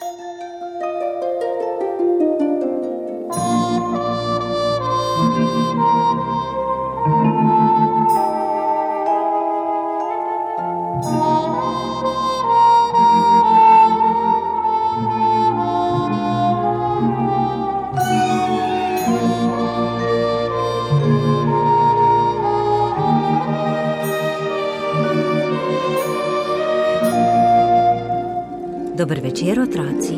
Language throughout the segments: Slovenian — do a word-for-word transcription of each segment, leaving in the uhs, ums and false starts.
Dober večer, otroci.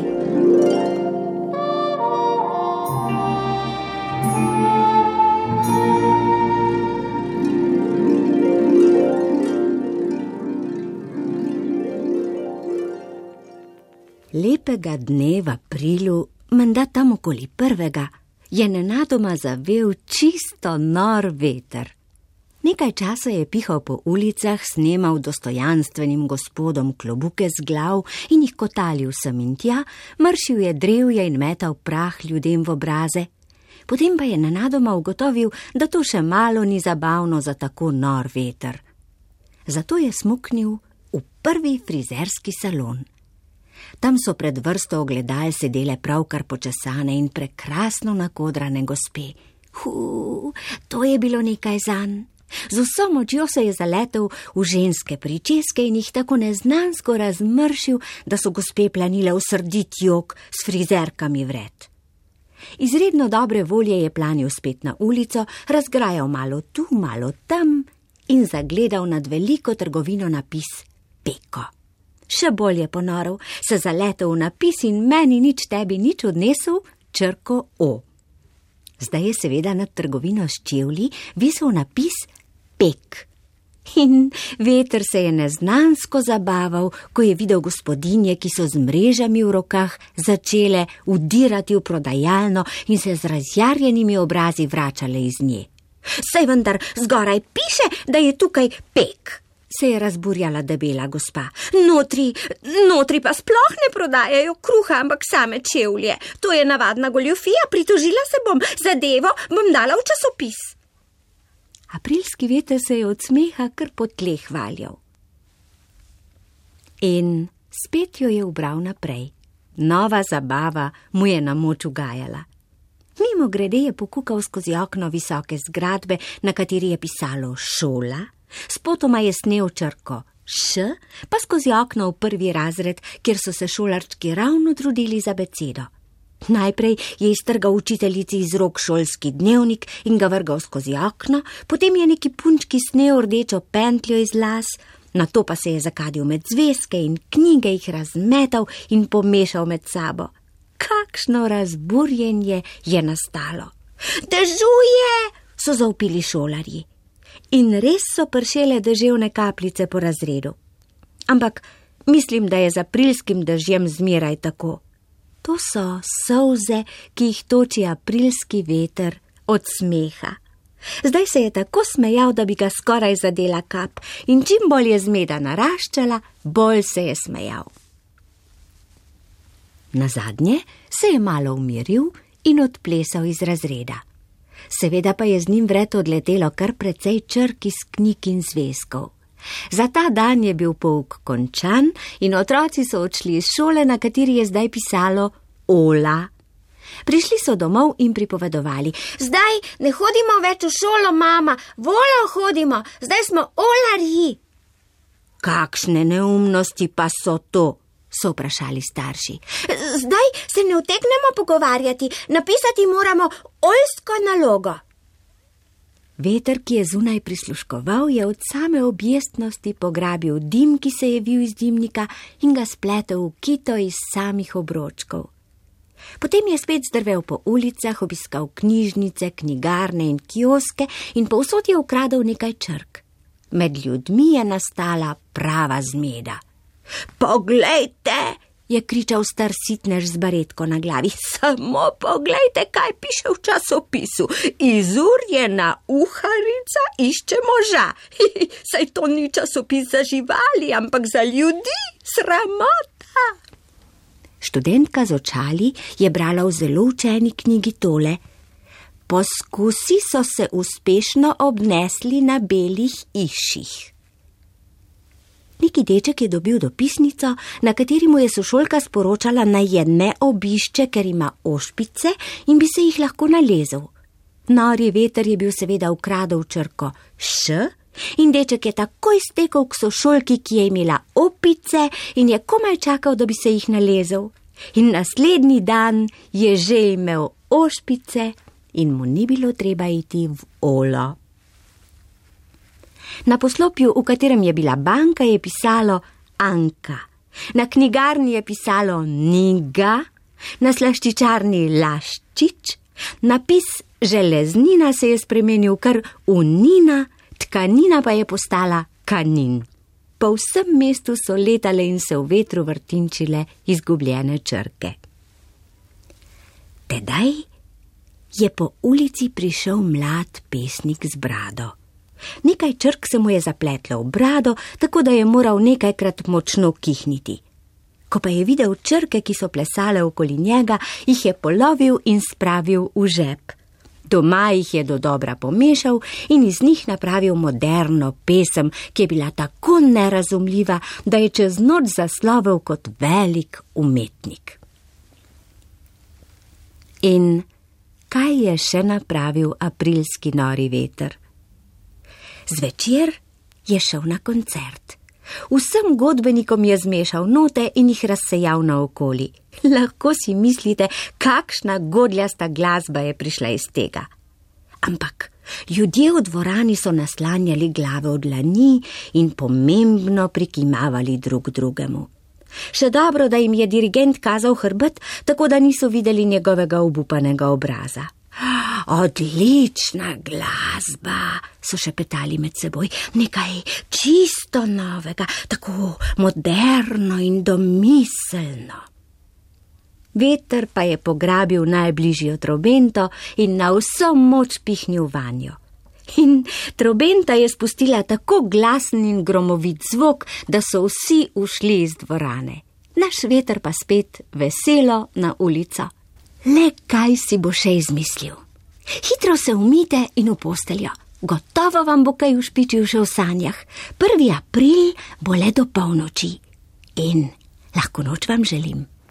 Lepega dne v aprilu, menda tam okoli prvega, je nenadoma zavel čisto nor veter. Nekaj časa je pihal po ulicah, snemal dostojanstvenim gospodom klobuke z glav in jih kotalil sem in tja, mršil je drevje in metal prah ljudem v obraze. Potem pa je nenadoma ugotovil, da to še malo ni zabavno za tako nor veter. Zato je smuknil v prvi frizerski salon. Tam so pred vrsto ogledal sedele pravkar počesane in prekrasno nakodrane gospe. Hu, to je bilo nekaj zanj. Z vso močjo se je zaletel v ženske pričeske in jih tako neznansko razmršil, da so gospe planile v srdit jok s frizerkami vred. Izredno dobre volje je planil spet na ulico, razgrajal malo tu, malo tam in zagledal nad veliko trgovino napis Peko. Še bolj je ponoril, se zaletel v napis in meni nič tebi nič odnesel črko O. Zdaj je seveda nad trgovino s čevlji visel napis Pek. In veter se je neznansko zabaval, ko je videl gospodinje, ki so z mrežami v rokah začele udirati v prodajalno in se z razjarjenimi obrazi vračale iz nje. Saj vendar zgoraj piše, da je tukaj Pek, se je razburjala debela gospa. Notri, notri pa sploh ne prodajajo kruha, ampak same čevlje. To je navadna goljufija, pritožila se bom, zadevo bom dala v časopis. Aprilski veter se je od smeha kar po tleh valjal. In spet jo je ubral naprej. Nova zabava mu je na moč ugajala. Mimo grede je pokukal skozi okno visoke zgradbe, na kateri je pisalo šola, spotoma je snel črko Š, pa skozi okno v prvi razred, kjer so se šolarčki ravno trudili za becedo. Najprej je iztrgal učiteljici iz rok šolski dnevnik in ga vrgal skozi okno, potem je neki punčki snel rdečo pentljo iz las, nato pa se je zakadil med zvezke in knjige jih razmetal in pomešal med sabo. Kakšno razburjenje je nastalo. Dežuje, so zavpili šolarji. In res so pršele deževne kapljice po razredu. Ampak mislim, da je z aprilskim dežjem zmeraj tako. To so solze, ki jih toči aprilski veter od smeha. Zdaj se je tako smejal, da bi ga skoraj zadela kap, in čim bolj je zmeda naraščala, bolj se je smejal. Nazadnje se je malo umiril in odplesal iz razreda. Seveda pa je z njim vred odletelo kar precej črk iz knjig in zvezkov. Za ta dan je bil pouk končan in otroci so odšli iz šole, na kateri je zdaj pisalo Ola. Prišli so domov in pripovedovali. Zdaj ne hodimo več v šolo, mama, volo hodimo, zdaj smo olarji. Kakšne neumnosti pa so to, so vprašali starši. Zdaj se ne utegnemo pogovarjati, napisati moramo oljsko nalogo. Veter, ki je zunaj prisluškoval, je od same objestnosti pograbil dim, ki se je vil iz dimnika in ga spletel v kito iz samih obročkov. Potem je spet zdrvel po ulicah, obiskal knjižnice, knjigarne in kioske in povsod je ukradel nekaj črk. Med ljudmi je nastala prava zmeda. Poglejte, je kričal star sitnež z baretko na glavi. Samo poglejte, kaj piše v časopisu. Izurjena uharica išče moža. Saj to ni časopis za živali, ampak za ljudi. Sramota. Študentka z očali je brala v zelo učeni knjigi tole. Poskusi so se uspešno obnesli na belih iših. Neki deček je dobil dopisnico, na kateri mu je sošolka sporočala, naj je ne obišče, ker ima ošpice in bi se jih lahko nalezel. Nori veter je bil seveda ukradel črko š in deček je takoj stekel k sošolki, ki je imela opice in je komaj čakal, da bi se jih nalezel. In naslednji dan je že imel ošpice in mu ni bilo treba iti v olo. Na poslopju, v katerem je bila banka, je pisalo Anka. Na knjigarni je pisalo Niga, na slaščičarni Laščič, napis železnina se je spremenil kar v Nina, tkanina pa je postala Kanin. Po vsem mestu so letale in se v vetru vrtinčile izgubljene črke. Tedaj je po ulici prišel mlad pesnik z brado. Nekaj črk se mu je zapletlo v brado, tako da je moral nekajkrat močno kihniti. Ko pa je videl črke, ki so plesale okoli njega, jih je polovil in spravil v žep. Doma jih je dodobra pomešal in iz njih napravil moderno pesem, ki je bila tako nerazumljiva, da je čez noč zaslovel kot velik umetnik. In kaj je še napravil aprilski nori veter? Zvečer je šel na koncert. Vsem godbenikom je zmešal note in jih razsejal naokoli. Lahko si mislite, kakšna godljasta glasba je prišla iz tega. Ampak ljudje v dvorani so naslanjali glave v dlani in pomembno prikimavali drug drugemu. Še dobro, da jim je dirigent kazal hrbet, tako da niso videli njegovega obupanega obraza. Odlična glasba, so šepetali med seboj, nekaj čisto novega, tako moderno in domiselno. Veter pa je pograbil najbližjo trobento in na vso moč pihnil vanjo. In trobenta je spustila tako glasen in gromovit zvok, da so vsi ušli iz dvorane. Naš veter pa spet veselo na ulico. Le kaj si bo še izmislil? Hitro se umite in v posteljo. Gotovo vam bo kaj ušpičil še v sanjah. Prvi april bo le do polnoči. In lahko noč vam želim.